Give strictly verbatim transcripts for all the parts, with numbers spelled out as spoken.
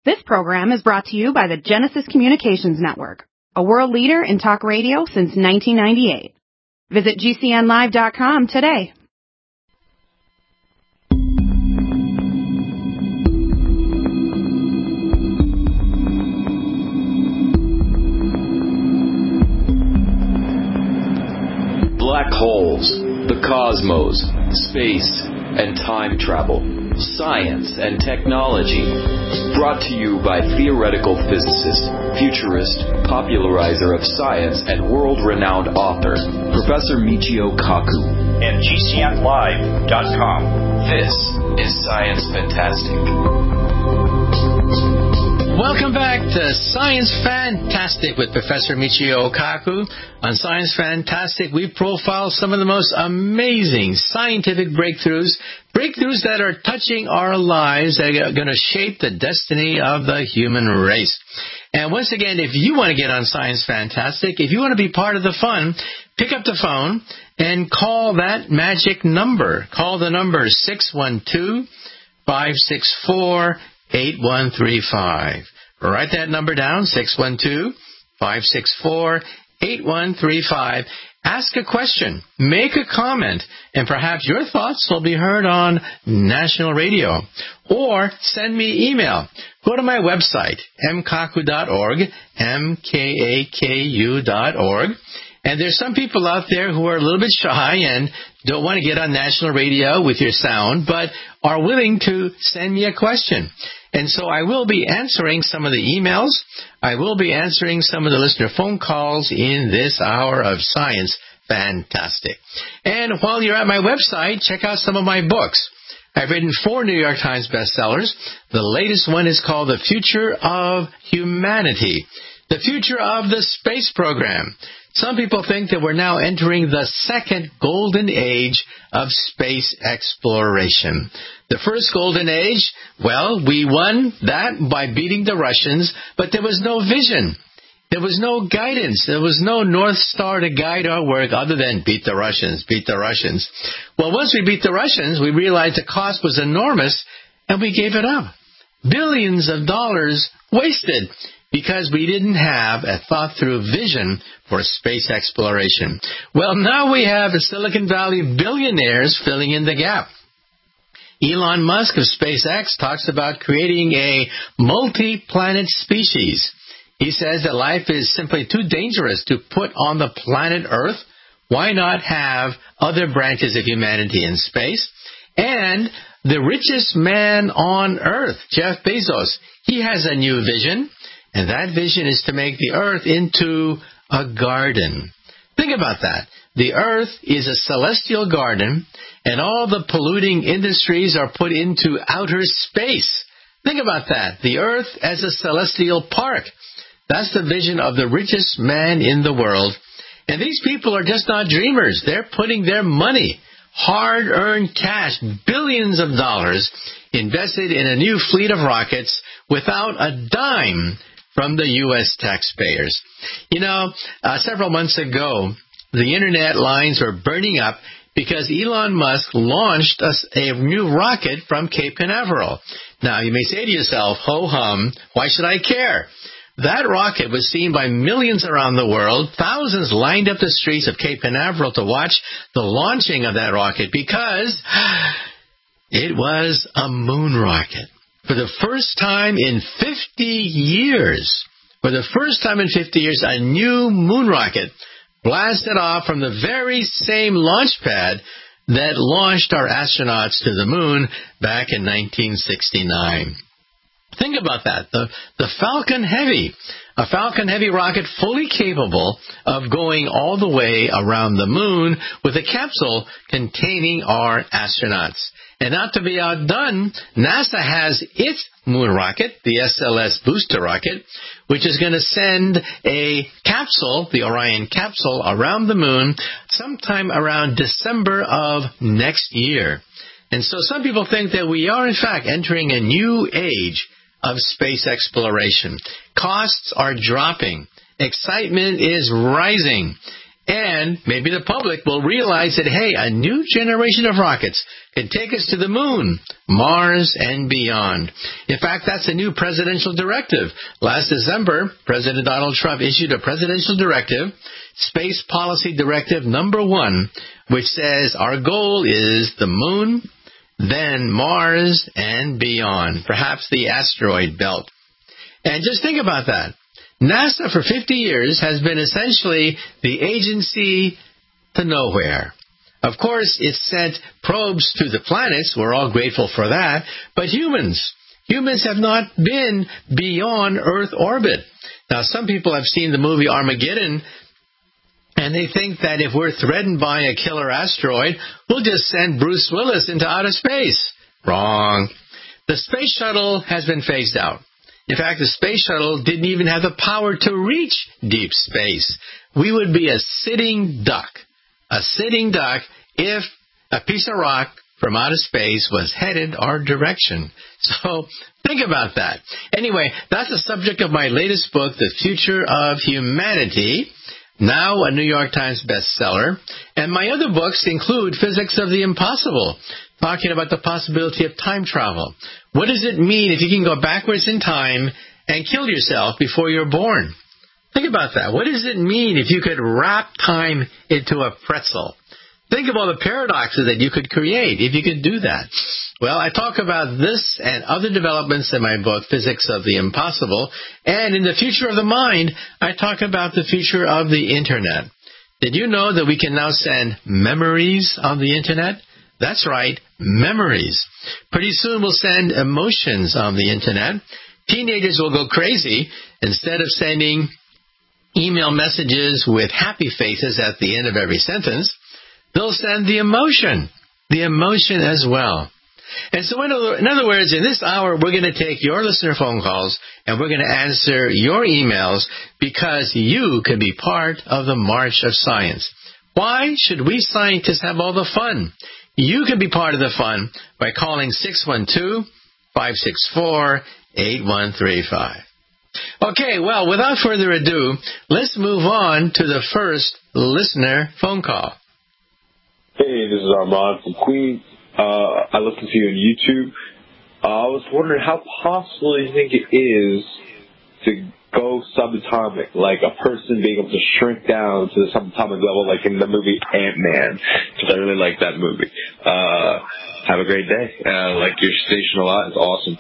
This program is brought to you by the Genesis Communications Network, a world leader in talk radio since nineteen ninety-eight. Visit G C N live dot com today. Black holes, the cosmos, space, and time travel, science and technology. Brought to you by theoretical physicist, futurist, popularizer of science, and world-renowned author, Professor Michio Kaku. And G C N live dot com. This is Science Fantastic. Welcome back to Science Fantastic with Professor Michio Kaku. On Science Fantastic, we profile some of the most amazing scientific breakthroughs, breakthroughs that are touching our lives, that are going to shape the destiny of the human race. And once again, if you want to get on Science Fantastic, if you want to be part of the fun, pick up the phone and call that magic number. Call the number six one two, five six four, eight one three five. Write that number down, six one two, five six four, eight one three five. Ask a question, make a comment, and perhaps your thoughts will be heard on national radio. Or send me email. Go to my website, m kaku dot org, M K A K U dot org. And there's some people out there who are a little bit shy and don't want to get on national radio with your sound, but are willing to send me a question. And so I will be answering some of the emails. I will be answering some of the listener phone calls in this hour of Science Fantastic. And while you're at my website, check out some of my books. I've written four New York Times bestsellers. The latest one is called The Future of Humanity, The Future of the Space Program. Some people think that we're now entering the second golden age of space exploration. The first golden age, well, we won that by beating the Russians, but there was no vision. There was no guidance. There was no North Star to guide our work other than beat the Russians, beat the Russians. Well, once we beat the Russians, we realized the cost was enormous, and we gave it up. Billions of dollars wasted, because we didn't have a thought-through vision for space exploration. Well, now we have Silicon Valley billionaires filling in the gap. Elon Musk of SpaceX talks about creating a multi-planet species. He says that life is simply too dangerous to put on the planet Earth. Why not have other branches of humanity in space? And the richest man on Earth, Jeff Bezos, he has a new vision. And that vision is to make the Earth into a garden. Think about that. The Earth is a celestial garden, and all the polluting industries are put into outer space. Think about that. The Earth as a celestial park. That's the vision of the richest man in the world. And these people are just not dreamers. They're putting their money, hard-earned cash, billions of dollars, invested in a new fleet of rockets without a dime from the U S taxpayers. You know, uh, several months ago, the internet lines were burning up because Elon Musk launched a, a new rocket from Cape Canaveral. Now, you may say to yourself, ho-hum, why should I care? That rocket was seen by millions around the world. Thousands lined up the streets of Cape Canaveral to watch the launching of that rocket because it was a moon rocket. For the first time in fifty years, for the first time in fifty years, a new moon rocket blasted off from the very same launch pad that launched our astronauts to the moon back in nineteen sixty-nine. Think about that. The, the Falcon Heavy, a Falcon Heavy rocket fully capable of going all the way around the moon with a capsule containing our astronauts. And not to be outdone, NASA has its moon rocket, the S L S booster rocket, which is going to send a capsule, the Orion capsule, around the moon sometime around December of next year. And so some people think that we are, in fact, entering a new age of space exploration. Costs are dropping. Excitement is rising. And maybe the public will realize that, hey, a new generation of rockets can take us to the moon, Mars, and beyond. In fact, that's a new presidential directive. Last December, President Donald Trump issued a presidential directive, Space Policy Directive Number One, which says our goal is the moon, then Mars, and beyond, perhaps the asteroid belt. And just think about that. NASA for fifty years has been essentially the agency to nowhere. Of course, it sent probes to the planets. We're all grateful for that. But humans, humans have not been beyond Earth orbit. Now, some people have seen the movie Armageddon, and they think that if we're threatened by a killer asteroid, we'll just send Bruce Willis into outer space. Wrong. The space shuttle has been phased out. In fact, the space shuttle didn't even have the power to reach deep space. We would be a sitting duck. A sitting duck if a piece of rock from outer space was headed our direction. So think about that. Anyway, that's the subject of my latest book, The Future of Humanity, now a New York Times bestseller. And my other books include Physics of the Impossible, talking about the possibility of time travel. What does it mean if you can go backwards in time and kill yourself before you're born? Think about that. What does it mean if you could wrap time into a pretzel? Think of all the paradoxes that you could create if you could do that. Well, I talk about this and other developments in my book, Physics of the Impossible. And in The Future of the Mind, I talk about the future of the Internet. Did you know that we can now send memories on the Internet? That's right, memories. Pretty soon we'll send emotions on the Internet. Teenagers will go crazy. Instead of sending email messages with happy faces at the end of every sentence, they'll send the emotion, the emotion as well. And so in other, in other words, in this hour, we're going to take your listener phone calls and we're going to answer your emails because you can be part of the march of science. Why should we scientists have all the fun? You can be part of the fun by calling six one two, five six four, eight one three five. Okay, well, without further ado, let's move on to the first listener phone call. Hey, this is Armand from Queens. Uh, I listen to you on YouTube. Uh, I was wondering how possible you think it is to go subatomic, like a person being able to shrink down to the subatomic level, like in the movie Ant-Man, because I really like that movie. Uh, have a great day. Uh, like your station a lot. It's awesome.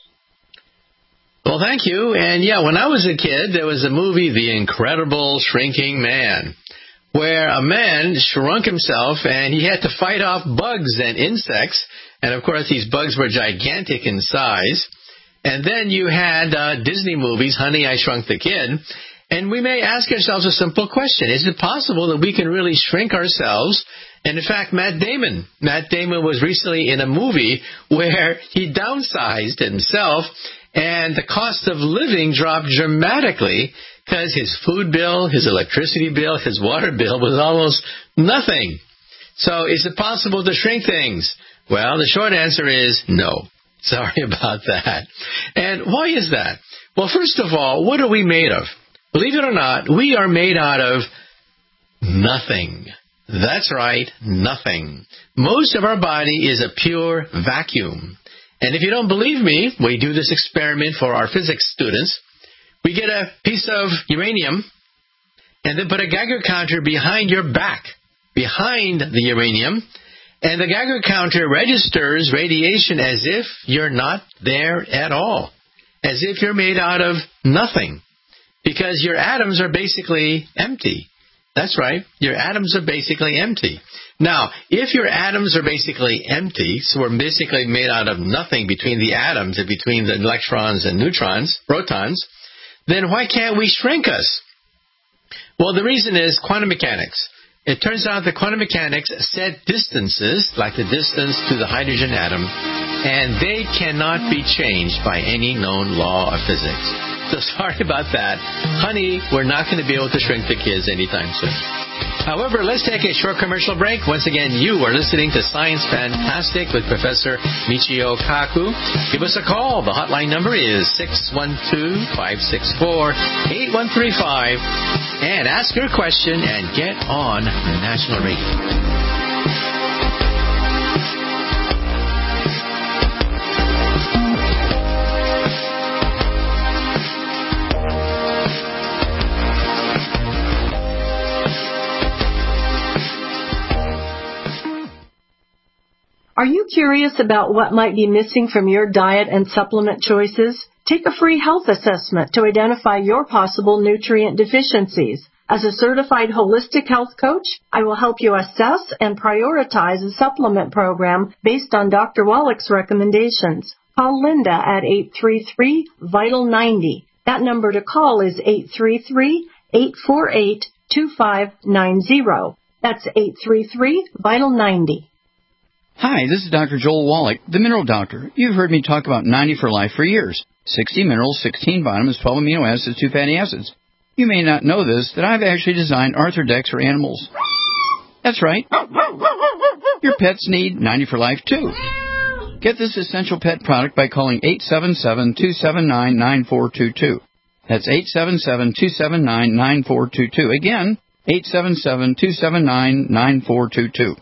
Well, thank you. And yeah, when I was a kid, there was a movie, The Incredible Shrinking Man, where a man shrunk himself and he had to fight off bugs and insects. And, of course, these bugs were gigantic in size. And then you had uh, Disney movies, Honey, I Shrunk the Kid. And we may ask ourselves a simple question. Is it possible that we can really shrink ourselves? And, in fact, Matt Damon. Matt Damon was recently in a movie where he downsized himself and the cost of living dropped dramatically because his food bill, his electricity bill, his water bill was almost nothing. So is it possible to shrink things? Well, the short answer is no. Sorry about that. And why is that? Well, first of all, what are we made of? Believe it or not, we are made out of nothing. That's right, nothing. Most of our body is a pure vacuum. And if you don't believe me, we do this experiment for our physics students. We get a piece of uranium and then put a Geiger counter behind your back, behind the uranium, and the Geiger counter registers radiation as if you're not there at all, as if you're made out of nothing, because your atoms are basically empty. That's right, your atoms are basically empty. Now, if your atoms are basically empty, so we're basically made out of nothing between the atoms and between the electrons and neutrons, protons, then why can't we shrink us? Well, the reason is quantum mechanics. It turns out that quantum mechanics set distances, like the distance to the hydrogen atom, and they cannot be changed by any known law of physics. So sorry about that. Honey, we're not going to be able to shrink the kids anytime soon. However, let's take a short commercial break. Once again, you are listening to Science Fantastic with Professor Michio Kaku. Give us a call. The hotline number is six one two, five six four, eight one three five. And ask your question and get on National Radio. Are you curious about what might be missing from your diet and supplement choices? Take a free health assessment to identify your possible nutrient deficiencies. As a certified holistic health coach, I will help you assess and prioritize a supplement program based on Doctor Wallach's recommendations. Call Linda at eight three three, vital ninety. That number to call is eight three three, eight four eight, two five nine zero. That's eight three three, vital ninety. Hi, this is Doctor Joel Wallach, the Mineral Doctor. You've heard me talk about ninety for Life for years. sixty minerals, sixteen vitamins, twelve amino acids, two fatty acids. You may not know this, that I've actually designed Arthrodex for animals. That's right. Your pets need ninety for Life, too. Get this essential pet product by calling eight seven seven, two seven nine, nine four two two. That's eight seven seven, two seven nine, nine four two two. Again, eight seven seven, two seven nine, nine four two two.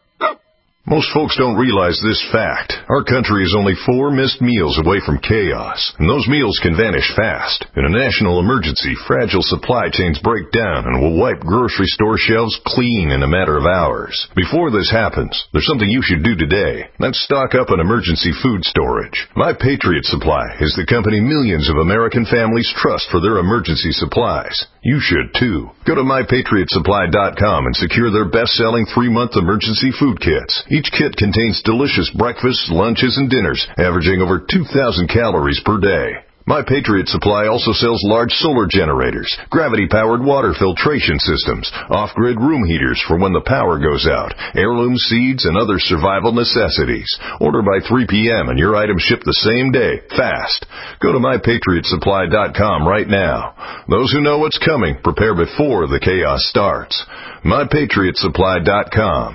Most folks don't realize this fact. Our country is only four missed meals away from chaos, and those meals can vanish fast. In a national emergency, fragile supply chains break down and will wipe grocery store shelves clean in a matter of hours. Before this happens, there's something you should do today. That's stock up on emergency food storage. My Patriot Supply is the company millions of American families trust for their emergency supplies. You should, too. Go to my patriot supply dot com and secure their best-selling three-month emergency food kits. Each kit contains delicious breakfasts, lunches, and dinners, averaging over two thousand calories per day. My Patriot Supply also sells large solar generators, gravity-powered water filtration systems, off-grid room heaters for when the power goes out, heirloom seeds, and other survival necessities. Order by three p.m. and your items ship the same day, fast. Go to my patriot supply dot com right now. Those who know what's coming prepare before the chaos starts. my patriot supply dot com.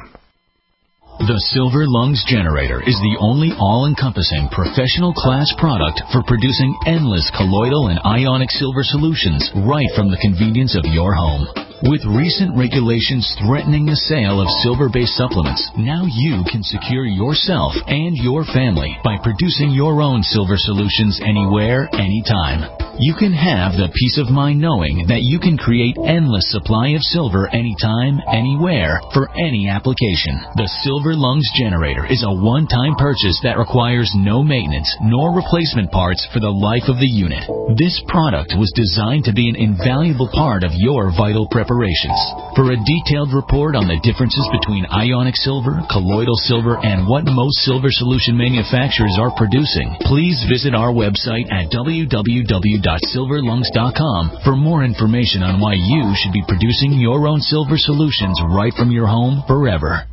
The Silver Lungs Generator is the only all-encompassing professional-class product for producing endless colloidal and ionic silver solutions right from the convenience of your home. With recent regulations threatening the sale of silver-based supplements, now you can secure yourself and your family by producing your own silver solutions anywhere, anytime. You can have the peace of mind knowing that you can create endless supply of silver anytime, anywhere, for any application. The Silver Lungs Generator is a one-time purchase that requires no maintenance nor replacement parts for the life of the unit. This product was designed to be an invaluable part of your vital preparations. For a detailed report on the differences between ionic silver, colloidal silver, and what most silver solution manufacturers are producing, please visit our website at w w w dot silver lungs dot com for more information on why you should be producing your own silver solutions right from your home forever.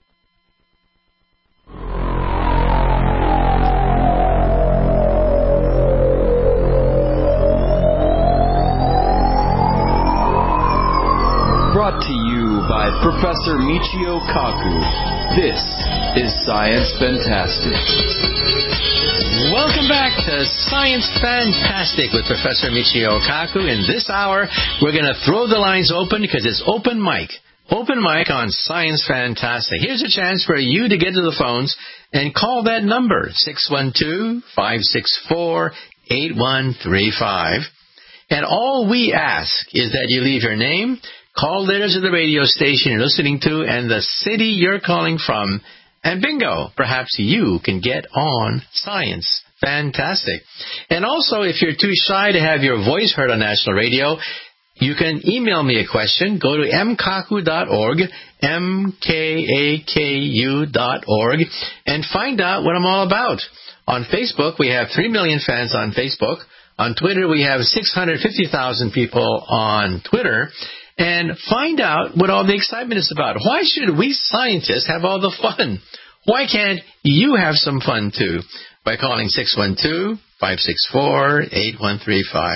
Brought to you by Professor Michio Kaku. This is Science Fantastic. Welcome back to Science Fantastic with Professor Michio Kaku. In this hour, we're going to throw the lines open because it's open mic. Open mic on Science Fantastic. Here's a chance for you to get to the phones and call that number, six one two, five six four, eight one three five. And all we ask is that you leave your name, call letters of the radio station you're listening to, and the city you're calling from. And bingo, perhaps you can get on Science Fantastic. And also, if you're too shy to have your voice heard on national radio, you can email me a question. Go to m kaku dot org, M K A K U dot org, and find out what I'm all about. On Facebook, we have three million fans on Facebook. On Twitter, we have six hundred fifty thousand people on Twitter. And find out what all the excitement is about. Why should we scientists have all the fun? Why can't you have some fun, too? By calling six one two, five six four, eight one three five.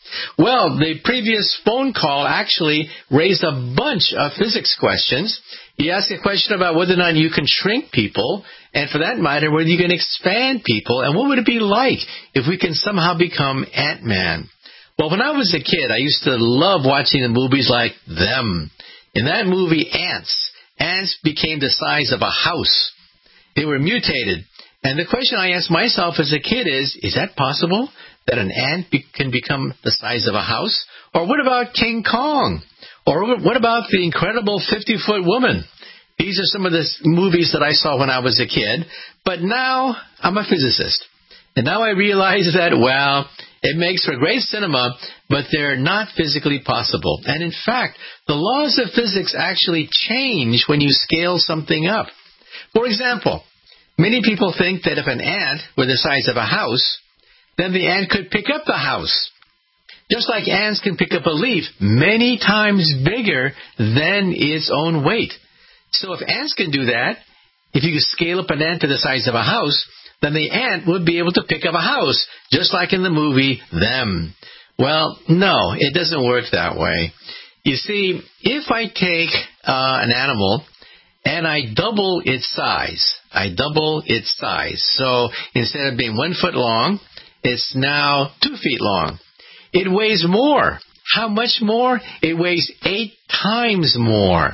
Well, the previous phone call actually raised a bunch of physics questions. He asked a question about whether or not you can shrink people, and for that matter, whether you can expand people, and what would it be like if we can somehow become Ant-Man. Well, when I was a kid, I used to love watching the movies like Them. In that movie, ants, ants became the size of a house. They were mutated. And the question I asked myself as a kid is, is that possible, that an ant be- can become the size of a house? Or what about King Kong? Or what about the incredible fifty-foot woman? These are some of the movies that I saw when I was a kid. But now I'm a physicist. And now I realize that, well, it makes for great cinema, but they're not physically possible. And in fact, the laws of physics actually change when you scale something up. For example, many people think that if an ant were the size of a house, then the ant could pick up the house. Just like ants can pick up a leaf many times bigger than its own weight. So if ants can do that, if you scale up an ant to the size of a house, then the ant would be able to pick up a house, just like in the movie Them. Well, no, it doesn't work that way. You see, if I take uh, an animal and I double its size, I double its size. So instead of being one foot long, it's now two feet long. It weighs more. How much more? It weighs eight times more.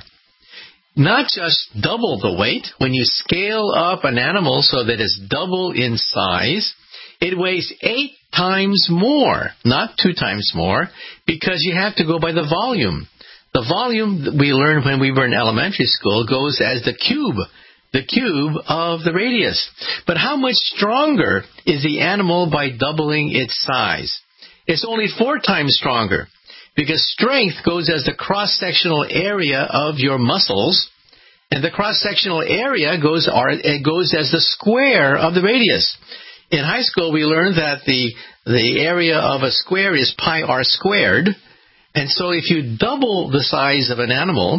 Not just double the weight. When you scale up an animal so that it's double in size, it weighs eight times more, not two times more, because you have to go by the volume. The volume we learned when we were in elementary school goes as the cube, the cube of the radius. But how much stronger is the animal by doubling its size? It's only four times stronger, because strength goes as the cross-sectional area of your muscles, and the cross-sectional area goes, it goes as the square of the radius. In high school, we learned that the, the area of a square is pi r squared, and so if you double the size of an animal,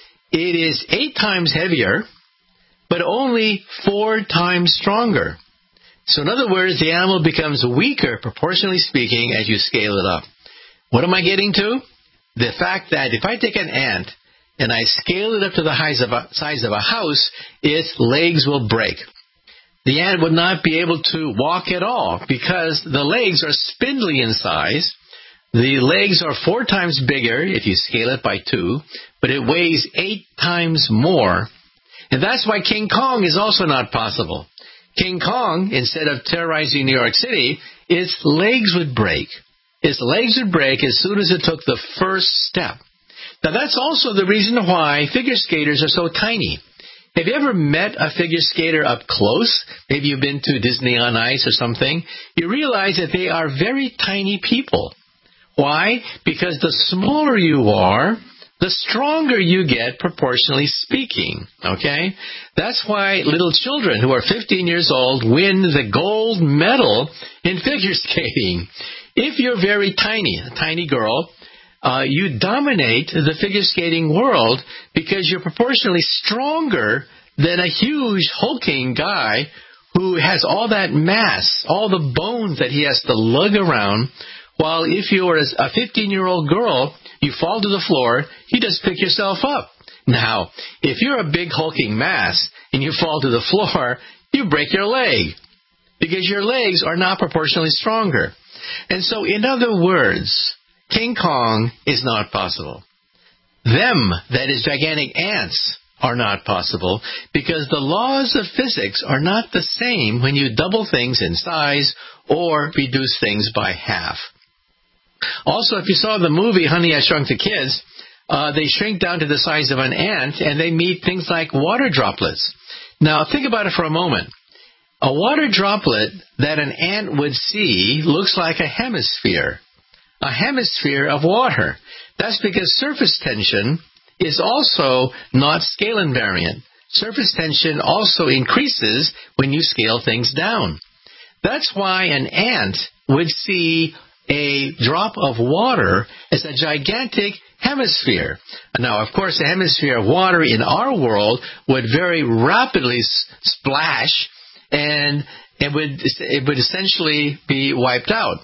it is eight times heavier, but only four times stronger. So in other words, the animal becomes weaker, proportionally speaking, as you scale it up. What am I getting to? The fact that if I take an ant and I scale it up to the size of a, size of a house, its legs will break. The ant would not be able to walk at all because the legs are spindly in size. The legs are four times bigger if you scale it by two, but it weighs eight times more. And that's why King Kong is also not possible. King Kong, instead of terrorizing New York City, its legs would break. Its legs would break as soon as it took the first step. Now, that's also the reason why figure skaters are so tiny. Have you ever met a figure skater up close? Maybe you've been to Disney on Ice or something. You realize that they are very tiny people. Why? Because the smaller you are, the stronger you get, proportionally speaking, okay? That's why little children who are fifteen years old win the gold medal in figure skating. If you're very tiny, a tiny girl, uh, you dominate the figure skating world because you're proportionally stronger than a huge hulking guy who has all that mass, all the bones that he has to lug around. While if you're a fifteen-year-old girl, you fall to the floor, you just pick yourself up. Now, if you're a big hulking mass and you fall to the floor, you break your leg because your legs are not proportionally stronger. And so, in other words, King Kong is not possible. Them, that is gigantic ants, are not possible because the laws of physics are not the same when you double things in size or reduce things by half. Also, if you saw the movie Honey, I Shrunk the Kids, uh, they shrink down to the size of an ant and they meet things like water droplets. Now, think about it for a moment. A water droplet that an ant would see looks like a hemisphere, a hemisphere of water. That's because surface tension is also not scale invariant. Surface tension also increases when you scale things down. That's why an ant would see a drop of water as a gigantic hemisphere. Now, of course, a hemisphere of water in our world would very rapidly splash, and it would it would essentially be wiped out.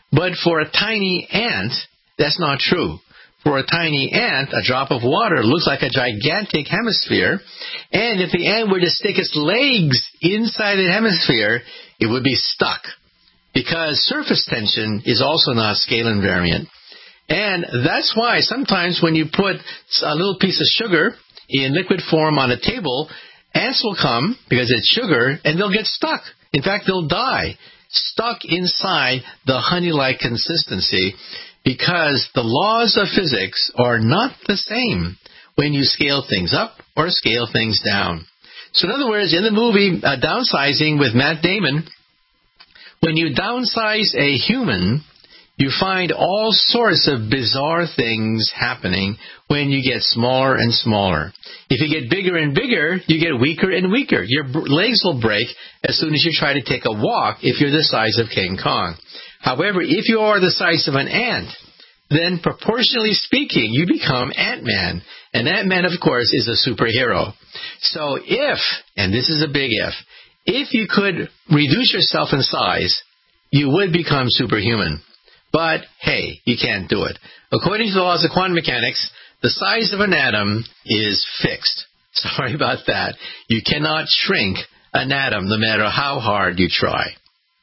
But for a tiny ant, that's not true. For a tiny ant, a drop of water looks like a gigantic hemisphere, and if the ant were to stick its legs inside the hemisphere, it would be stuck, because surface tension is also not scale invariant. And that's why sometimes when you put a little piece of sugar in liquid form on a table, ants will come, because it's sugar, and they'll get stuck. In fact, they'll die, stuck inside the honey-like consistency, because the laws of physics are not the same when you scale things up or scale things down. So in other words, in the movie uh, Downsizing with Matt Damon, when you downsize a human, you find all sorts of bizarre things happening when you get smaller and smaller. If you get bigger and bigger, you get weaker and weaker. Your legs will break as soon as you try to take a walk if you're the size of King Kong. However, if you are the size of an ant, then proportionally speaking, you become Ant-Man. And Ant-Man, of course, is a superhero. So if, and this is a big if, if you could reduce yourself in size, you would become superhuman. But, hey, you can't do it. According to the laws of quantum mechanics, the size of an atom is fixed. Sorry about that. You cannot shrink an atom no matter how hard you try.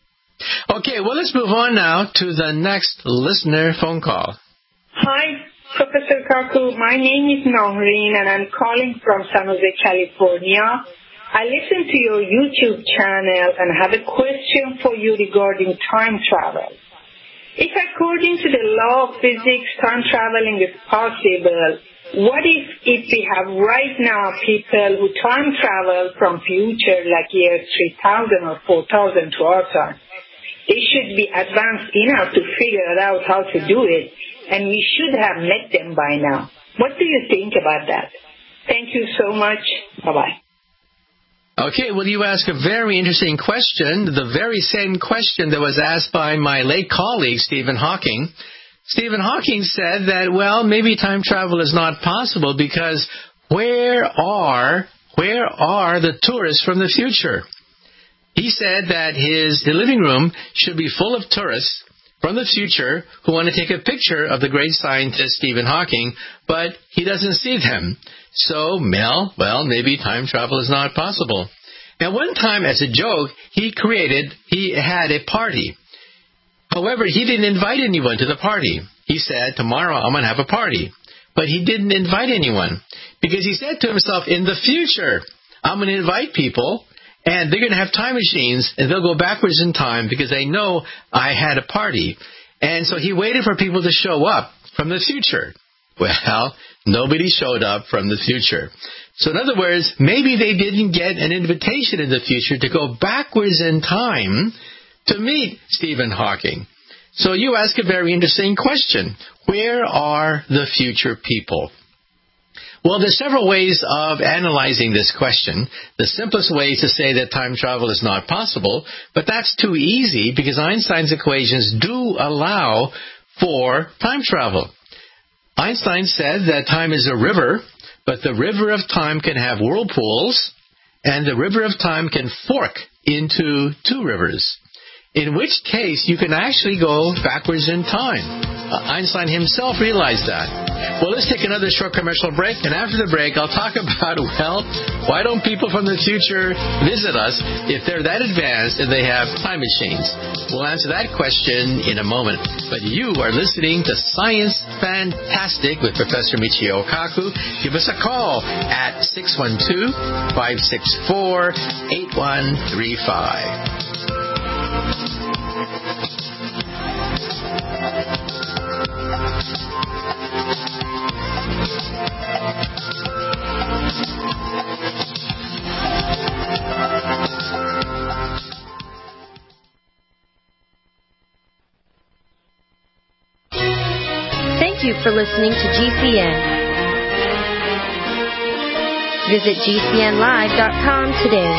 Okay, well, let's move on now to the next listener phone call. Hi, Professor Kaku. My name is Naureen, and I'm calling from San Jose, California. I listen to your YouTube channel and have a question for you regarding time travel. If according to the law of physics, time traveling is possible, what if if we have right now people who time travel from future like years three thousand or four thousand to our time? They should be advanced enough to figure out how to do it, and we should have met them by now. What do you think about that? Thank you so much. Bye-bye. Okay, well, you ask a very interesting question, the very same question that was asked by my late colleague, Stephen Hawking. Stephen Hawking said that, well, maybe time travel is not possible because where are, where are the tourists from the future? He said that his the living room should be full of tourists from the future who want to take a picture of the great scientist Stephen Hawking, but he doesn't see them. So, Mel, well, maybe time travel is not possible. Now, one time, as a joke, he created, he had a party. However, he didn't invite anyone to the party. He said, tomorrow I'm going to have a party. But he didn't invite anyone because he said to himself, in the future, I'm going to invite people, and they're going to have time machines, and they'll go backwards in time because they know I had a party. And so he waited for people to show up from the future. Well, nobody showed up from the future. So in other words, maybe they didn't get an invitation in the future to go backwards in time to meet Stephen Hawking. So you ask a very interesting question. Where are the future people? Well, there's several ways of analyzing this question. The simplest way is to say that time travel is not possible, but that's too easy because Einstein's equations do allow for time travel. Einstein said that time is a river, but the river of time can have whirlpools, and the river of time can fork into two rivers, in which case you can actually go backwards in time. Uh, Einstein himself realized that. Well, let's take another short commercial break, and after the break, I'll talk about, well, why don't people from the future visit us if they're that advanced and they have time machines? We'll answer that question in a moment. But you are listening to Science Fantastic with Professor Michio Kaku. Give us a call at six one two, five six four, eight one three five. Thank you for listening to G C N. Visit G C N live dot com today.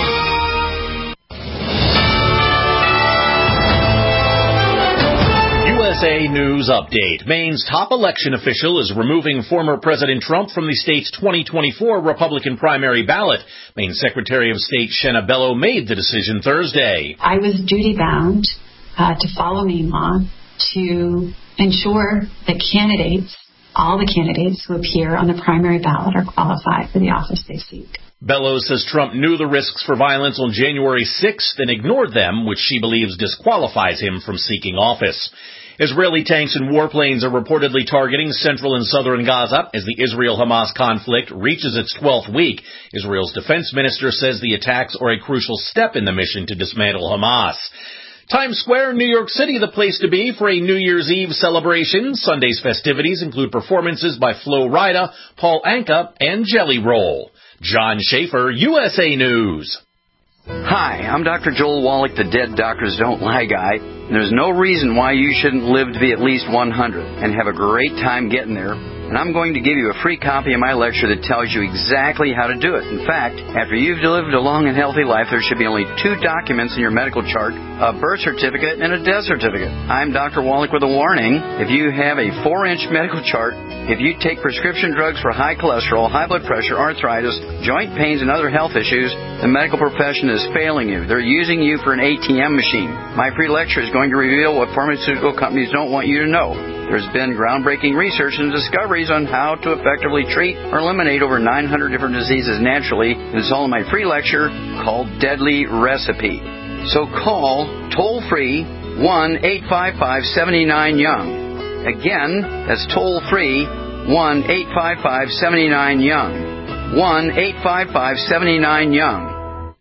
U S A News Update. Maine's top election official is removing former President Trump from the state's twenty twenty-four Republican primary ballot. Maine Secretary of State Shenna Bello made the decision Thursday. I was duty-bound uh, to follow Maine law to ensure that candidates, all the candidates who appear on the primary ballot, are qualified for the office they seek. Bellows says Trump knew the risks for violence on January sixth and ignored them, which she believes disqualifies him from seeking office. Israeli tanks and warplanes are reportedly targeting central and southern Gaza as the Israel-Hamas conflict reaches its twelfth week. Israel's defense minister says the attacks are a crucial step in the mission to dismantle Hamas. Times Square, New York City, the place to be for a New Year's Eve celebration. Sunday's festivities include performances by Flo Rida, Paul Anka, and Jelly Roll. John Schaefer, U S A News. Hi, I'm Doctor Joel Wallach, the Dead Doctors Don't Lie guy. There's no reason why you shouldn't live to be at least one hundred and have a great time getting there. And I'm going to give you a free copy of my lecture that tells you exactly how to do it. In fact, after you've lived a long and healthy life, there should be only two documents in your medical chart, a birth certificate and a death certificate. I'm Doctor Wallach with a warning. If you have a four-inch medical chart, if you take prescription drugs for high cholesterol, high blood pressure, arthritis, joint pains, and other health issues, the medical profession is failing you. They're using you for an A T M machine. My free lecture is going to reveal what pharmaceutical companies don't want you to know. There's been groundbreaking research and discoveries on how to effectively treat or eliminate over nine hundred different diseases naturally. It's all in my free lecture called Deadly Recipe. So call toll-free one eight five five seven nine young. Again, that's toll-free one eight five five seven nine young. one eight five five seven nine young.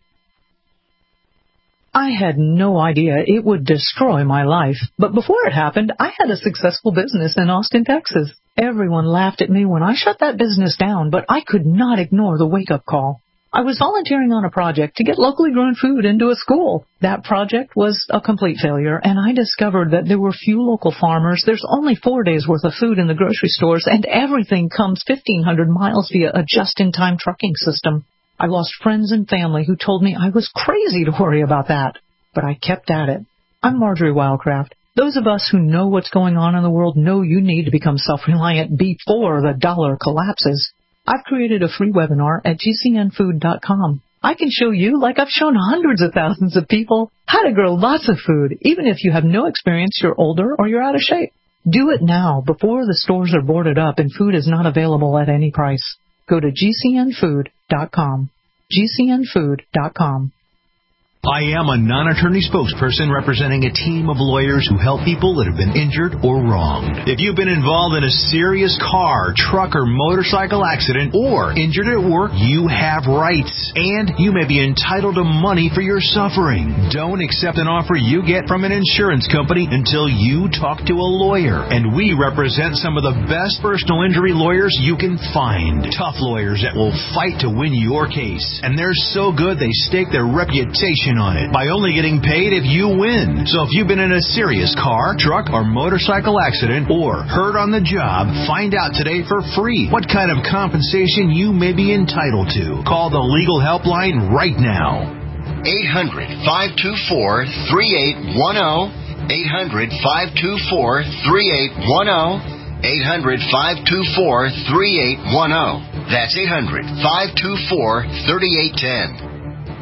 I had no idea it would destroy my life, but before it happened, I had a successful business in Austin, Texas. Everyone laughed at me when I shut that business down, but I could not ignore the wake-up call. I was volunteering on a project to get locally grown food into a school. That project was a complete failure, and I discovered that there were few local farmers. There's only four days' worth of food in the grocery stores, and everything comes fifteen hundred miles via a just-in-time trucking system. I lost friends and family who told me I was crazy to worry about that, but I kept at it. I'm Marjorie Wildcraft. Those of us who know what's going on in the world know you need to become self-reliant before the dollar collapses. I've created a free webinar at G C N food dot com. I can show you, like I've shown hundreds of thousands of people, how to grow lots of food, even if you have no experience, you're older, or you're out of shape. Do it now, before the stores are boarded up and food is not available at any price. Go to G C N food dot com. G C N food dot com. I am a non-attorney spokesperson representing a team of lawyers who help people that have been injured or wronged. If you've been involved in a serious car, truck, or motorcycle accident or injured at work, you have rights, and you may be entitled to money for your suffering. Don't accept an offer you get from an insurance company until you talk to a lawyer, and we represent some of the best personal injury lawyers you can find. Tough lawyers that will fight to win your case, and they're so good they stake their reputation on it by only getting paid if you win. So if you've been in a serious car, truck, or motorcycle accident or hurt on the job, find out today for free what kind of compensation you may be entitled to. Call the legal helpline right now. eight hundred, five two four, three eight one zero. eight hundred, five two four, three eight one zero. eight hundred, five two four, three eight one zero. That's eight hundred, five two four, three eight one zero.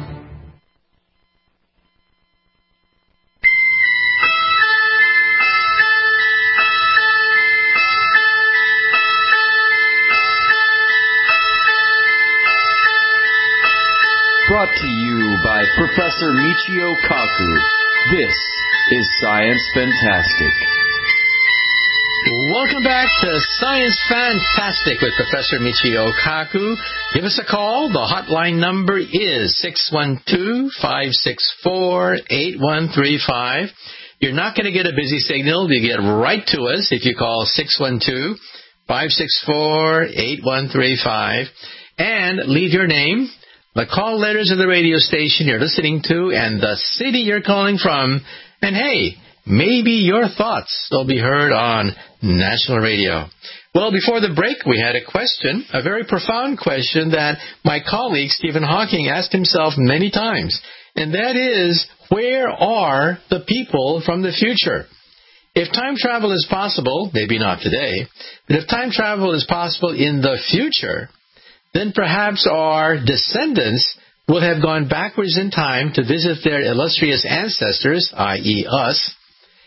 Brought to you by Professor Michio Kaku. This is Science Fantastic. Welcome back to Science Fantastic with Professor Michio Kaku. Give us a call. The hotline number is six one two, five six four, eight one three five. You're not going to get a busy signal. You get right to us if you call six one two, five six four, eight one three five. And leave your name, the call letters of the radio station you're listening to, and the city you're calling from. And hey, maybe your thoughts will be heard on national radio. Well, before the break, we had a question, a very profound question that my colleague Stephen Hawking asked himself many times. And that is, where are the people from the future? If time travel is possible, maybe not today, but if time travel is possible in the future, then perhaps our descendants will have gone backwards in time to visit their illustrious ancestors, that is us,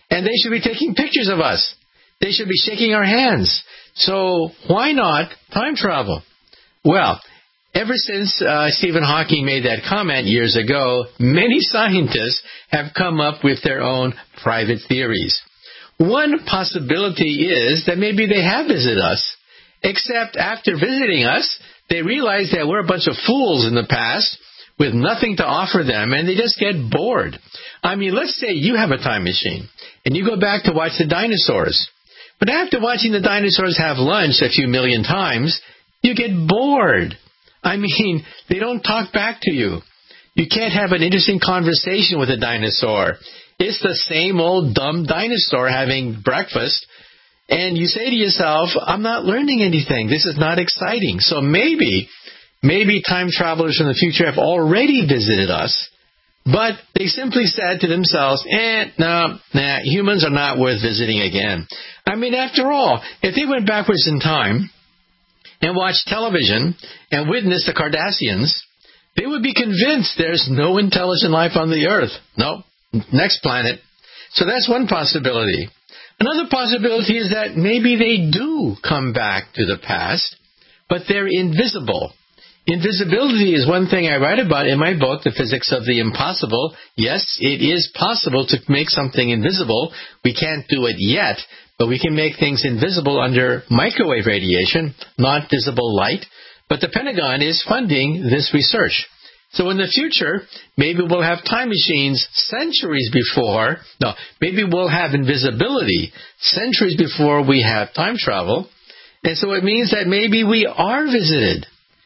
And they should be taking pictures of us. They should be shaking our hands. So why not time travel? Well, ever since uh, Stephen Hawking made that comment years ago, many scientists have come up with their own private theories. One possibility is that maybe they have visited us, except after visiting us, they realize that we're a bunch of fools in the past with nothing to offer them, and they just get bored. I mean, let's say you have a time machine, and you go back to watch the dinosaurs. But after watching the dinosaurs have lunch a few million times, you get bored. I mean, they don't talk back to you. You can't have an interesting conversation with a dinosaur. It's the same old dumb dinosaur having breakfast. And you say to yourself, I'm not learning anything. This is not exciting. So maybe, maybe time travelers from the future have already visited us. But they simply said to themselves, eh, no, nah, humans are not worth visiting again. I mean, after all, if they went backwards in time and watched television and witnessed the Cardassians, they would be convinced there's no intelligent life on the Earth. Nope. Next planet. So that's one possibility. Another possibility is that maybe they do come back to the past, but they're invisible. Invisibility is one thing I write about in my book, The Physics of the Impossible. Yes, it is possible to make something invisible. We can't do it yet, but we can make things invisible under microwave radiation, not visible light. But the Pentagon is funding this research. So in the future, maybe we'll have time machines centuries before, no, maybe we'll have invisibility centuries before we have time travel. And so it means that maybe we are visited.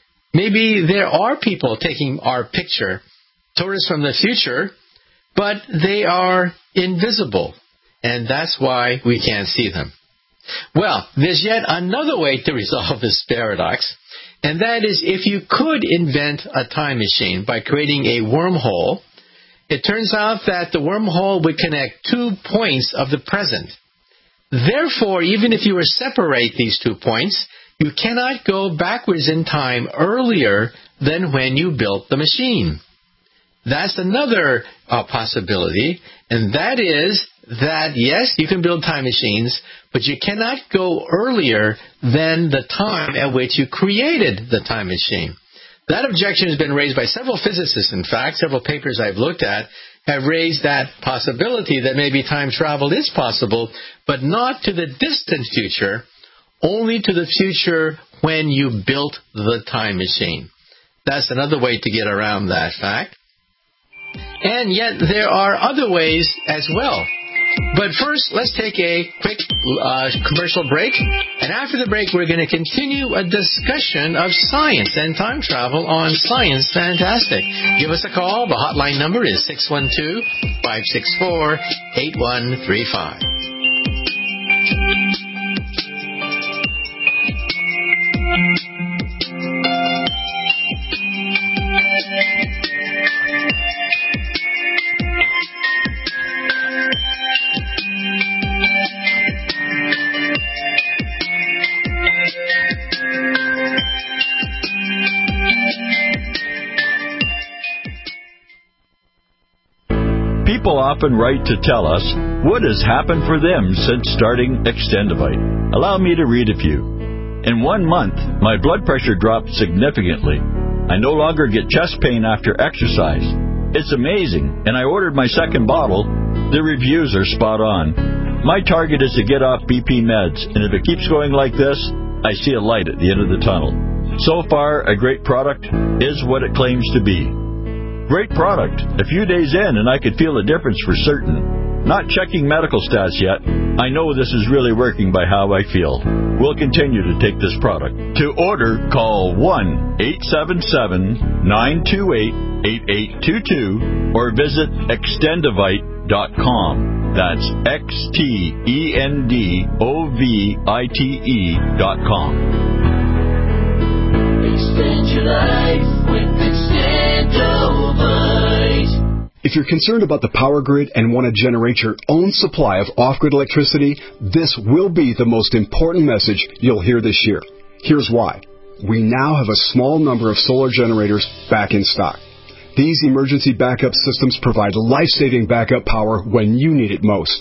Maybe there are people taking our picture, tourists from the future, but they are invisible. And that's why we can't see them. Well, there's yet another way to resolve this paradox. And that is, if you could invent a time machine by creating a wormhole, it turns out that the wormhole would connect two points of the present. Therefore, even if you were to separate these two points, you cannot go backwards in time earlier than when you built the machine. That's another uh, possibility, and that is that, yes, you can build time machines, but you cannot go earlier than the time at which you created the time machine. That objection has been raised by several physicists, in fact. Several papers I've looked at have raised that possibility that maybe time travel is possible, but not to the distant future, only to the future when you built the time machine. That's another way to get around that fact. And yet there are other ways as well. But first, let's take a quick uh, commercial break. And after the break, we're going to continue a discussion of science and time travel on Science Fantastic. Give us a call. The hotline number is six one two, five six four, eight one three five. People often write to tell us what has happened for them since starting Extendivite. Allow me to read a few. In one month, my blood pressure dropped significantly. I no longer get chest pain after exercise. It's amazing, and I ordered my second bottle. The reviews are spot on. My target is to get off B P meds, and if it keeps going like this, I see a light at the end of the tunnel. So far, a great product is what it claims to be. Great product. A few days in, and I could feel a difference for certain. Not checking medical stats yet. I know this is really working by how I feel. We'll continue to take this product. To order, call one eight seven seven, nine two eight, eight eight two two or visit extendivite dot com. That's X T E N D O V I T E dot com. Extend your life with Extendivite. If you're concerned about the power grid and want to generate your own supply of off-grid electricity, this will be the most important message you'll hear this year. Here's why. We now have a small number of solar generators back in stock. These emergency backup systems provide life-saving backup power when you need it most.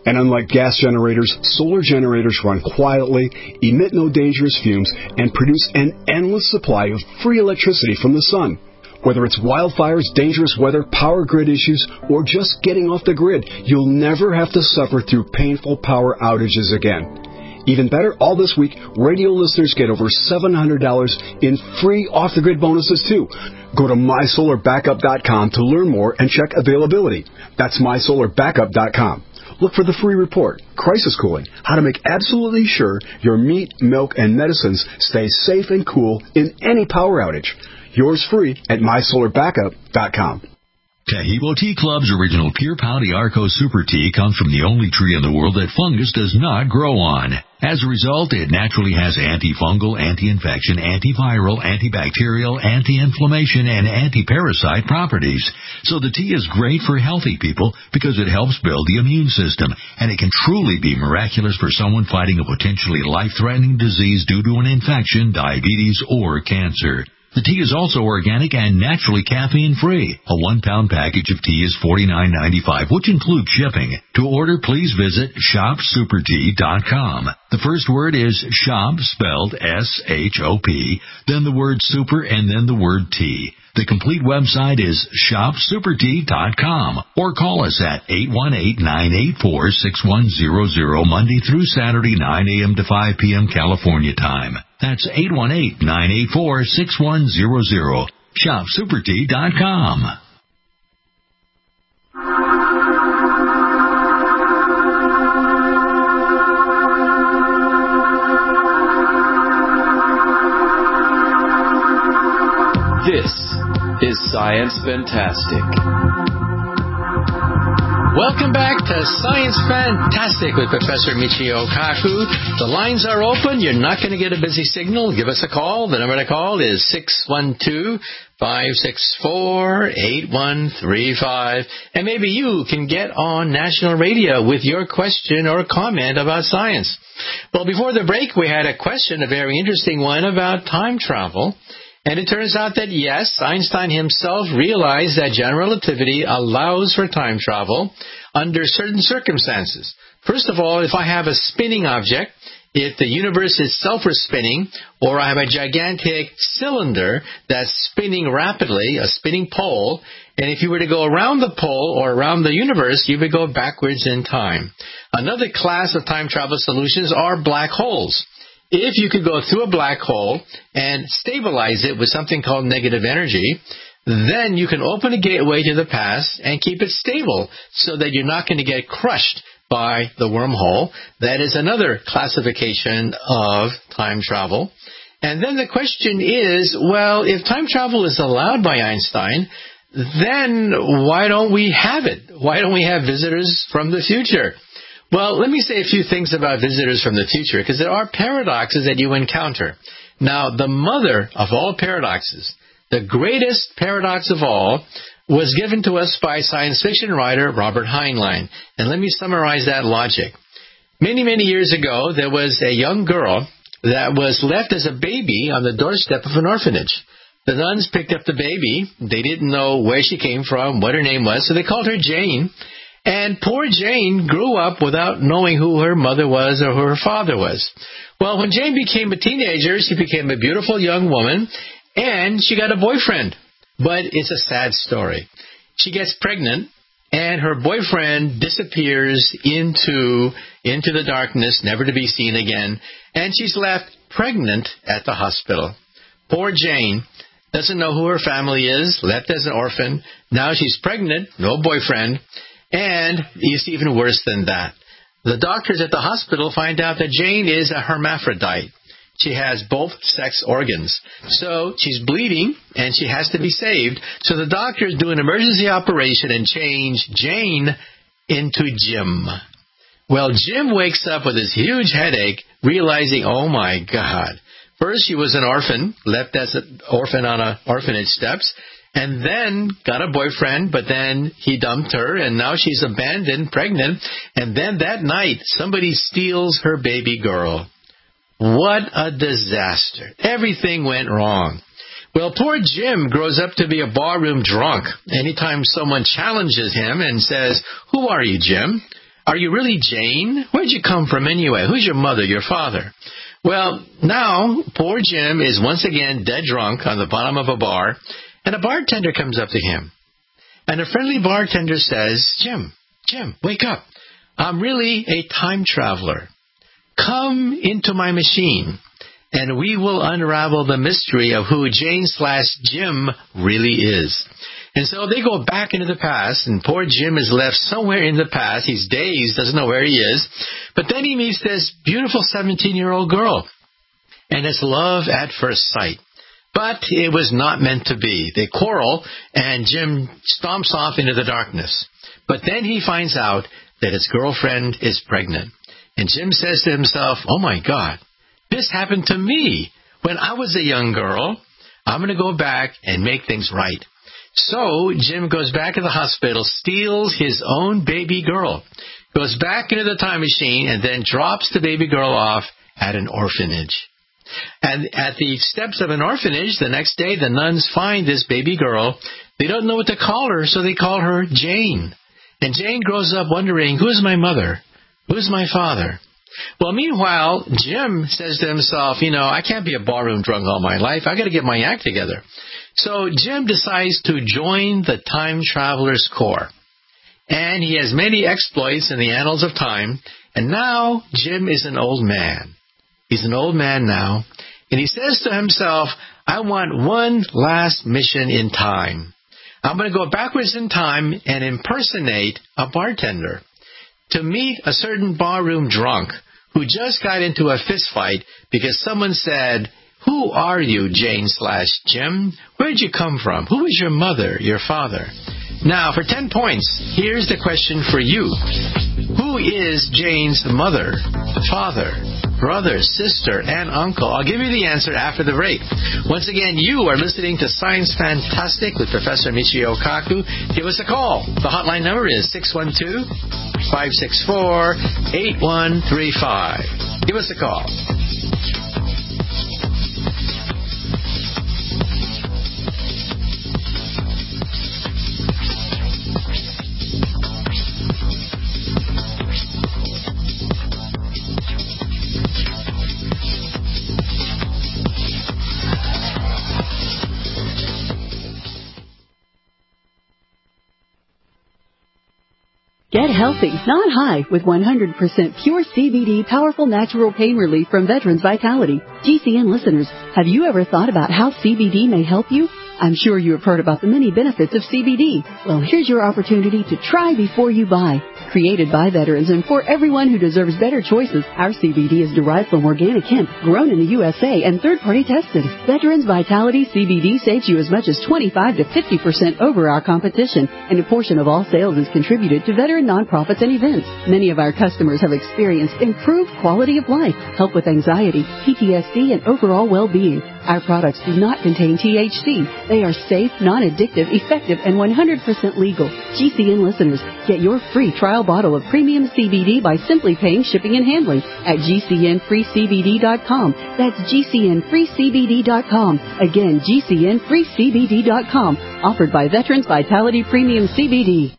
And unlike gas generators, solar generators run quietly, emit no dangerous fumes, and produce an endless supply of free electricity from the sun. Whether it's wildfires, dangerous weather, power grid issues, or just getting off the grid, you'll never have to suffer through painful power outages again. Even better, all this week, radio listeners get over seven hundred dollars in free off-the-grid bonuses, too. Go to my solar backup dot com to learn more and check availability. That's my solar backup dot com. Look for the free report, Crisis Cooling, how to make absolutely sure your meat, milk, and medicines stay safe and cool in any power outage. Yours free at my solar backup dot com. Tahibo Tea Club's original Pure Pau Arco Super Tea comes from the only tree in the world that fungus does not grow on. As a result, it naturally has antifungal, anti-infection, antiviral, antibacterial, anti-inflammation, and anti-parasite properties. So the tea is great for healthy people because it helps build the immune system, and it can truly be miraculous for someone fighting a potentially life-threatening disease due to an infection, diabetes, or cancer. The tea is also organic and naturally caffeine-free. A one-pound package of tea is forty-nine ninety-five, which includes shipping. To order, please visit shop super tea dot com. The first word is shop, spelled S H O P, then the word super, and then the word tea. The complete website is shop super tea dot com, or call us at eight one eight, nine eight four, six one zero zero Monday through Saturday, nine a.m. to five p.m. California time. That's eight one eight, nine eight four, six one zero zero. shop super tea dot com. This is Science Fantastic. Welcome back to Science Fantastic with Professor Michio Kaku. The lines are open. You're not going to get a busy signal. Give us a call. The number to call is six one two, five six four, eight one three five. And maybe you can get on national radio with your question or comment about science. Well, before the break, we had a question, a very interesting one, about time travel. And it turns out that, yes, Einstein himself realized that general relativity allows for time travel under certain circumstances. First of all, if I have a spinning object, if the universe itself is spinning, or I have a gigantic cylinder that's spinning rapidly, a spinning pole, and if you were to go around the pole or around the universe, you would go backwards in time. Another class of time travel solutions are black holes. If you could go through a black hole and stabilize it with something called negative energy, then you can open a gateway to the past and keep it stable so that you're not going to get crushed by the wormhole. That is another classification of time travel. And then the question is, well, if time travel is allowed by Einstein, then why don't we have it? Why don't we have visitors from the future? Well, let me say a few things about visitors from the future, because there are paradoxes that you encounter. Now, the mother of all paradoxes, the greatest paradox of all, was given to us by science fiction writer Robert Heinlein. And let me summarize that logic. Many, many years ago, there was a young girl that was left as a baby on the doorstep of an orphanage. The nuns picked up the baby. They didn't know where she came from, what her name was, so they called her Jane. And poor Jane grew up without knowing who her mother was or who her father was. Well, when Jane became a teenager, she became a beautiful young woman, and she got a boyfriend. But it's a sad story. She gets pregnant, and her boyfriend disappears into, into the darkness, never to be seen again, and she's left pregnant at the hospital. Poor Jane doesn't know who her family is, left as an orphan. Now she's pregnant, no boyfriend. And it's even worse than that. The doctors at the hospital find out that Jane is a hermaphrodite. She has both sex organs. So she's bleeding, and she has to be saved. So the doctors do an emergency operation and change Jane into Jim. Well, Jim wakes up with this huge headache, realizing, oh, my God. First, she was an orphan, left as an orphan on an orphanage steps. And then got a boyfriend, but then he dumped her, and now she's abandoned, pregnant. And then that night, somebody steals her baby girl. What a disaster. Everything went wrong. Well, poor Jim grows up to be a barroom drunk. Anytime someone challenges him and says, who are you, Jim? Are you really Jane? Where'd you come from anyway? Who's your mother, your father? Well, now, poor Jim is once again dead drunk on the bottom of a bar, and a bartender comes up to him. And a friendly bartender says, Jim, Jim, wake up. I'm really a time traveler. Come into my machine, and we will unravel the mystery of who Jane slash Jim really is. And so they go back into the past, and poor Jim is left somewhere in the past. He's dazed, doesn't know where he is. But then he meets this beautiful seventeen-year-old girl, and it's love at first sight. But it was not meant to be. They quarrel, and Jim stomps off into the darkness. But then he finds out that his girlfriend is pregnant. And Jim says to himself, oh my God, this happened to me when I was a young girl. I'm going to go back and make things right. So Jim goes back to the hospital, steals his own baby girl, goes back into the time machine, and then drops the baby girl off at an orphanage. And at the steps of an orphanage, the next day, the nuns find this baby girl. They don't know what to call her, so they call her Jane. And Jane grows up wondering, who's my mother? Who's my father? Well, meanwhile, Jim says to himself, you know, I can't be a barroom drunk all my life. I got to get my act together. So Jim decides to join the Time Traveler's Corps. And he has many exploits in the annals of time. And now Jim is an old man. He's an old man now. And he says to himself, I want one last mission in time. I'm going to go backwards in time and impersonate a bartender to meet a certain barroom drunk who just got into a fist fight because someone said, who are you, Jane slash Jim? Where'd you come from? Who is your mother, your father? Now, for ten points, here's the question for you. Who is Jane's mother, father, brother, sister, and uncle? I'll give you the answer after the break. Once again, you are listening to Science Fantastic with Professor Michio Kaku. Give us a call. The hotline number is six one two, five six four, eight one three five. Give us a call. Get healthy, not high, with one hundred percent pure C B D powerful natural pain relief from Veterans Vitality. G C N listeners, have you ever thought about how C B D may help you? I'm sure you have heard about the many benefits of C B D. Well, here's your opportunity to try before you buy. Created by veterans and for everyone who deserves better choices, our C B D is derived from organic hemp, grown in the U S A, and third-party tested. Veterans Vitality C B D saves you as much as twenty-five to fifty percent over our competition, and a portion of all sales is contributed to veteran nonprofits and events. Many of our customers have experienced improved quality of life, help with anxiety, P T S D, and overall well-being. Our products do not contain T H C. They are safe, non-addictive, effective, and one hundred percent legal. G C N listeners, get your free trial bottle of premium C B D by simply paying shipping and handling at G C N free C B D dot com. That's G C N free C B D dot com. Again, G C N free C B D dot com. Offered by Veterans Vitality Premium C B D.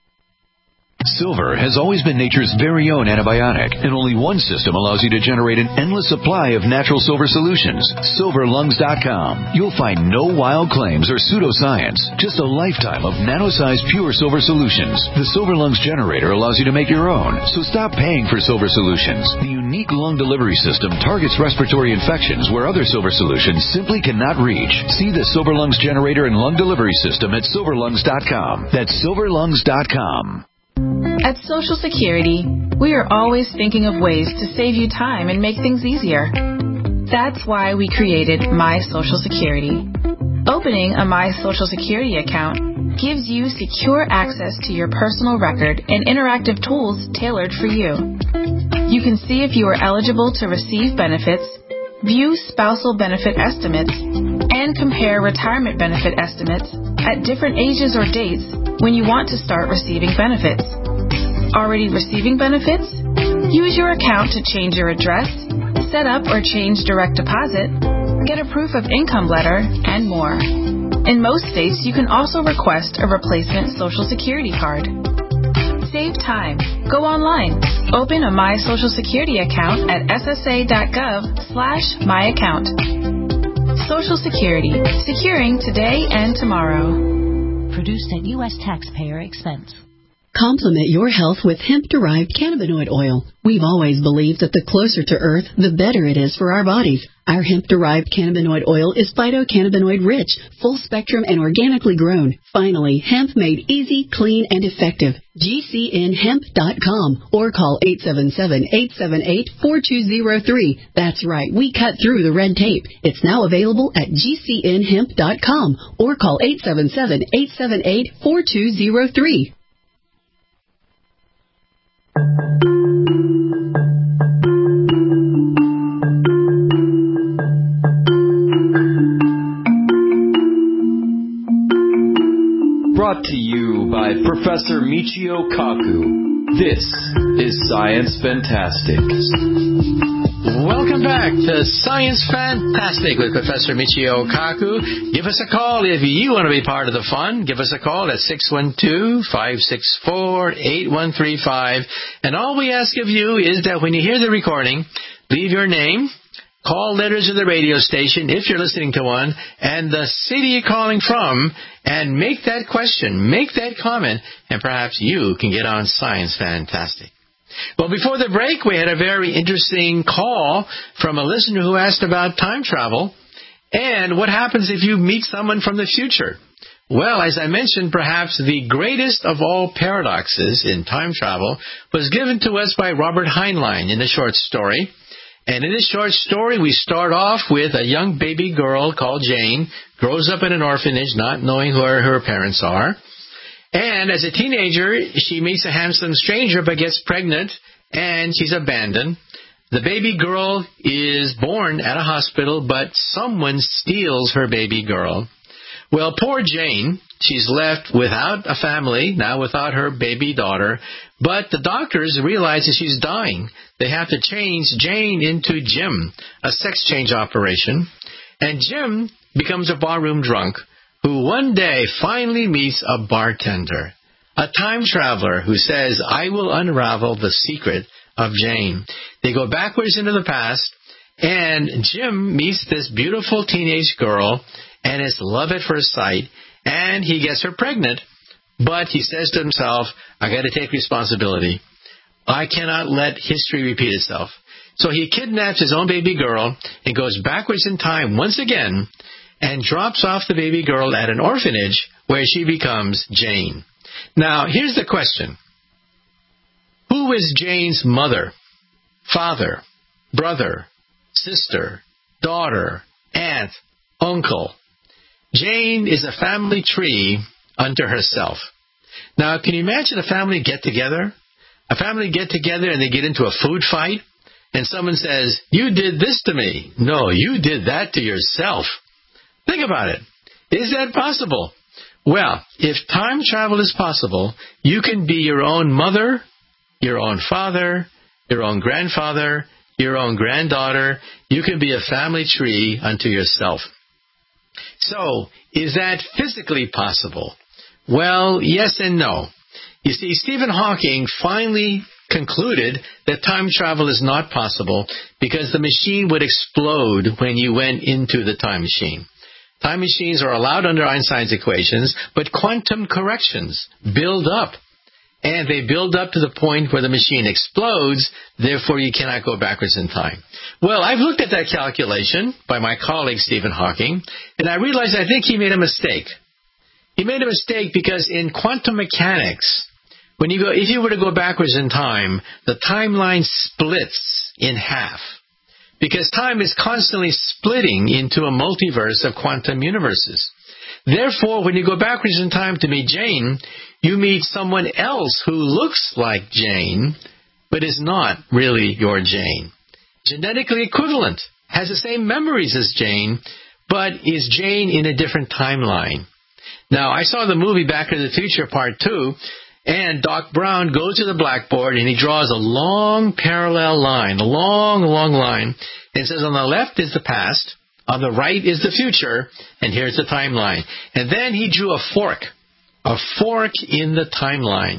Silver has always been nature's very own antibiotic, and only one system allows you to generate an endless supply of natural silver solutions. silver lungs dot com. You'll find no wild claims or pseudoscience, just a lifetime of nano-sized pure silver solutions. The Silver Lungs generator allows you to make your own, so stop paying for silver solutions. The unique lung delivery system targets respiratory infections where other silver solutions simply cannot reach. See the Silver Lungs generator and lung delivery system at silver lungs dot com. That's silver lungs dot com. At Social Security, we are always thinking of ways to save you time and make things easier. That's why we created My Social Security. Opening a My Social Security account gives you secure access to your personal record and interactive tools tailored for you. You can see if you are eligible to receive benefits, view spousal benefit estimates, and compare retirement benefit estimates at different ages or dates when you want to start receiving benefits. Already receiving benefits? Use your account to change your address, set up or change direct deposit, get a proof of income letter, and more. In most states, you can also request a replacement Social Security card. Save time Go online. Open a My Social Security account at ssa.gov slash my account. Social Security, securing today and tomorrow. Produced at U S taxpayer expense. Complement your health with hemp-derived cannabinoid oil. We've always believed that the closer to Earth, the better it is for our bodies. Our hemp-derived cannabinoid oil is phytocannabinoid rich, full-spectrum, and organically grown. Finally, hemp made easy, clean, and effective. G C N hemp dot com or call eight seven seven, eight seven eight, four two zero three. That's right, we cut through the red tape. It's now available at G C N hemp dot com or call eight seven seven, eight seven eight, four two zero three. Brought to you by Professor Michio Kaku. This is Science Fantastic. Welcome back to Science Fantastic with Professor Michio Kaku. Give us a call if you want to be part of the fun. Give us a call at six one two, five six four, eight one three five. And all we ask of you is that when you hear the recording, leave your name, call letters of the radio station if you're listening to one, and the city you're calling from, and make that question, make that comment, and perhaps you can get on Science Fantastic. Well, before the break, we had a very interesting call from a listener who asked about time travel and what happens if you meet someone from the future. Well, as I mentioned, perhaps the greatest of all paradoxes in time travel was given to us by Robert Heinlein in a short story. And in this short story, we start off with a young baby girl called Jane, grows up in an orphanage, not knowing who her parents are. And as a teenager, she meets a handsome stranger but gets pregnant, and she's abandoned. The baby girl is born at a hospital, but someone steals her baby girl. Well, poor Jane, she's left without a family, now without her baby daughter, but the doctors realize that she's dying. They have to change Jane into Jim, a sex change operation. And Jim becomes a barroom drunk who one day finally meets a bartender, a time traveler who says, I will unravel the secret of Jane. They go backwards into the past, and Jim meets this beautiful teenage girl, and it's love at first sight, and he gets her pregnant. But he says to himself, I got to take responsibility. I cannot let history repeat itself. So he kidnaps his own baby girl and goes backwards in time once again and drops off the baby girl at an orphanage where she becomes Jane. Now, here's the question. Who is Jane's mother, father, brother, sister, daughter, aunt, uncle? Jane is a family tree unto herself. Now, can you imagine a family get together? A family get together and they get into a food fight, and someone says, you did this to me. No, you did that to yourself. Think about it. Is that possible? Well, if time travel is possible, you can be your own mother, your own father, your own grandfather, your own granddaughter. You can be a family tree unto yourself. So, is that physically possible? Well, yes and no. You see, Stephen Hawking finally concluded that time travel is not possible because the machine would explode when you went into the time machine. Time machines are allowed under Einstein's equations, but quantum corrections build up. And they build up to the point where the machine explodes, therefore you cannot go backwards in time. Well, I've looked at that calculation by my colleague Stephen Hawking, and I realized I think he made a mistake. He made a mistake because in quantum mechanics, when you go, if you were to go backwards in time, the timeline splits in half. Because time is constantly splitting into a multiverse of quantum universes. Therefore, when you go backwards in time to meet Jane, you meet someone else who looks like Jane, but is not really your Jane. Genetically equivalent, has the same memories as Jane, but is Jane in a different timeline. Now, I saw the movie Back to the Future Part two, and Doc Brown goes to the blackboard and he draws a long parallel line, a long, long line, and says on the left is the past, on the right is the future, and here's the timeline. And then he drew a fork, a fork in the timeline.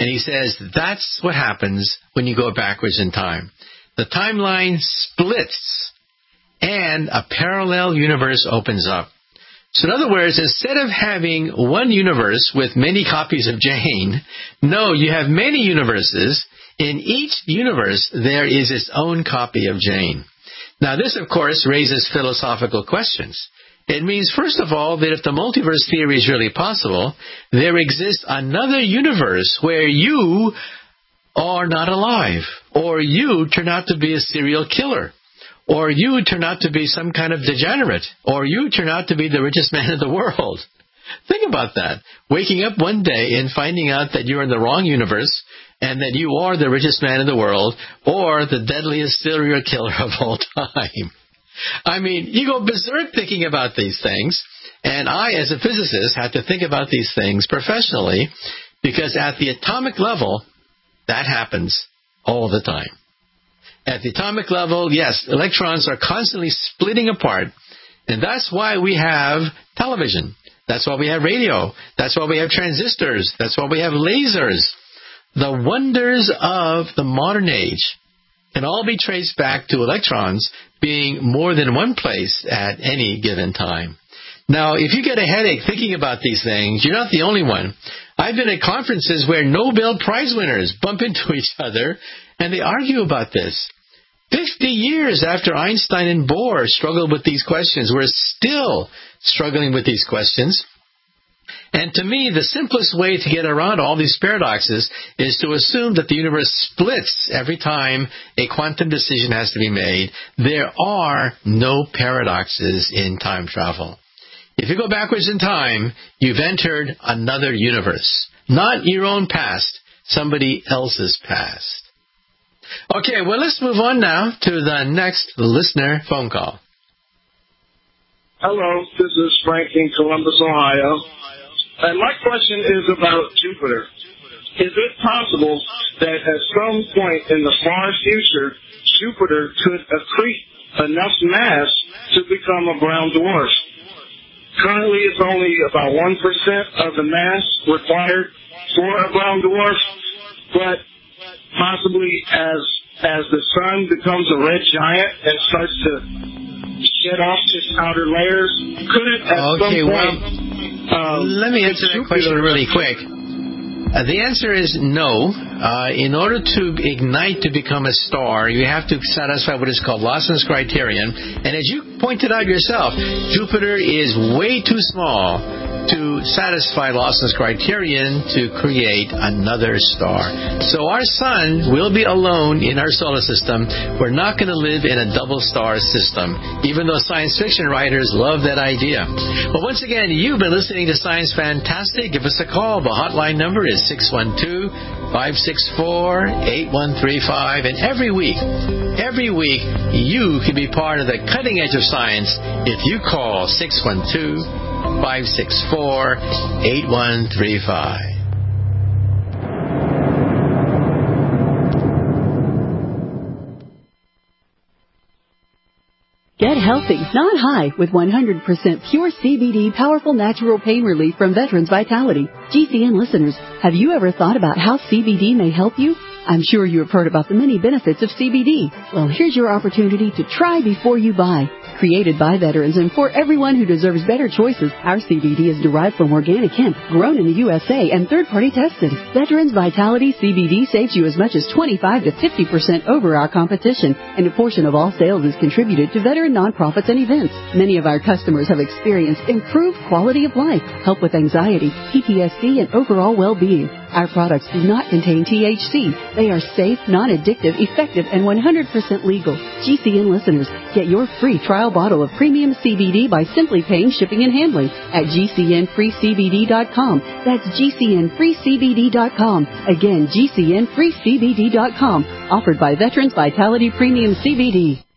And he says that's what happens when you go backwards in time. The timeline splits, and a parallel universe opens up. So in other words, instead of having one universe with many copies of Jane, no, you have many universes. In each universe, there is its own copy of Jane. Now, this, of course, raises philosophical questions. It means, first of all, that if the multiverse theory is really possible, there exists another universe where you are not alive, or you turn out to be a serial killer, or you turn out to be some kind of degenerate, or you turn out to be the richest man in the world. Think about that. Waking up one day and finding out that you're in the wrong universe and that you are the richest man in the world or the deadliest serial killer of all time. I mean, you go berserk thinking about these things. And I, as a physicist, have to think about these things professionally because at the atomic level, that happens all the time. At the atomic level, yes, electrons are constantly splitting apart. And that's why we have television. That's why we have radio. That's why we have transistors. That's why we have lasers. The wonders of the modern age can all be traced back to electrons being more than one place at any given time. Now, if you get a headache thinking about these things, you're not the only one. I've been at conferences where Nobel Prize winners bump into each other and they argue about this. Fifty years after Einstein and Bohr struggled with these questions, we're still struggling with these questions. And to me, the simplest way to get around all these paradoxes is to assume that the universe splits every time a quantum decision has to be made. There are no paradoxes in time travel. If you go backwards in time, you've entered another universe. Not your own past, somebody else's past. Okay, well, let's move on now to the next listener phone call. Hello, this is Frank in Columbus, Ohio. And my question is about Jupiter. Is it possible that at some point in the far future, Jupiter could accrete enough mass to become a brown dwarf? Currently, it's only about one percent of the mass required for a brown dwarf, but possibly as as the sun becomes a red giant and starts to shed off its outer layers, could it at okay, some point... Well, um, let me answer that question really quick. Uh, the answer is no. Uh, in order to ignite to become a star, you have to satisfy what is called Lawson's criterion. And as you pointed out yourself, Jupiter is way too small to satisfy Lawson's criterion to create another star. So our sun will be alone in our solar system. We're not going to live in a double star system, even though science fiction writers love that idea. But once again, you've been listening to Science Fantastic. Give us a call. The hotline number is six one two, five six four, eight one three five. And every week, every week, you can be part of the cutting edge of science if you call six one two, five six four, eight one three five. Get healthy, not high, with one hundred percent pure C B D powerful natural pain relief from Veterans Vitality. G C N listeners, have you ever thought about how C B D may help you? I'm sure you have heard about the many benefits of C B D. Well, here's your opportunity to try before you buy. Created by veterans and for everyone who deserves better choices, our C B D is derived from organic hemp, grown in the U S A and third-party tested. Veterans Vitality C B D saves you as much as twenty-five to fifty percent over our competition, and a portion of all sales is contributed to veteran nonprofits and events. Many of our customers have experienced improved quality of life, help with anxiety, P T S D, and overall well-being. Our products do not contain T H C. They are safe, non-addictive, effective, and one hundred percent legal. G C N listeners, get your free trial bottle of premium C B D by simply paying shipping and handling at G C N free C B D dot com. That's G C N free C B D dot com. Again, G C N free C B D dot com. Offered by Veterans Vitality Premium C B D.